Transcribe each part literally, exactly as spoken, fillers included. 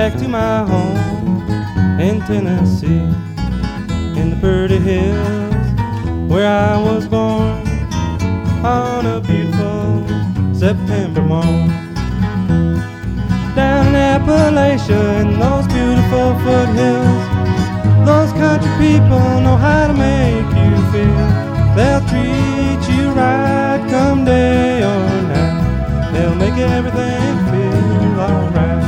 back to my home in Tennessee, in the Purdy Hills where I was born on a beautiful September morn. Down in Appalachia in those beautiful foothills, those country people know how to make you feel. They'll treat you right come day or night. They'll make everything feel alright.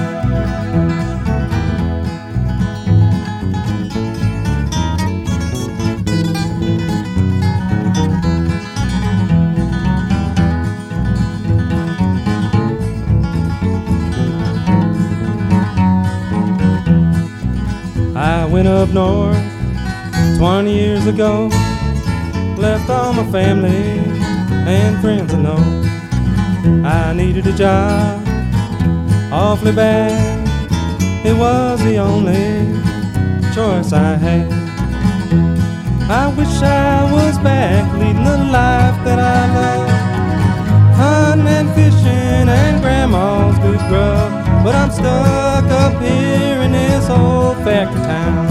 I went up north twenty years ago, left all my family and friends I know. I needed a job awfully bad, it was the only choice I had. I wish I was back leading the life that I love, hunting and fishing and grandma's good grub. But I'm stuck up here in this old factory town.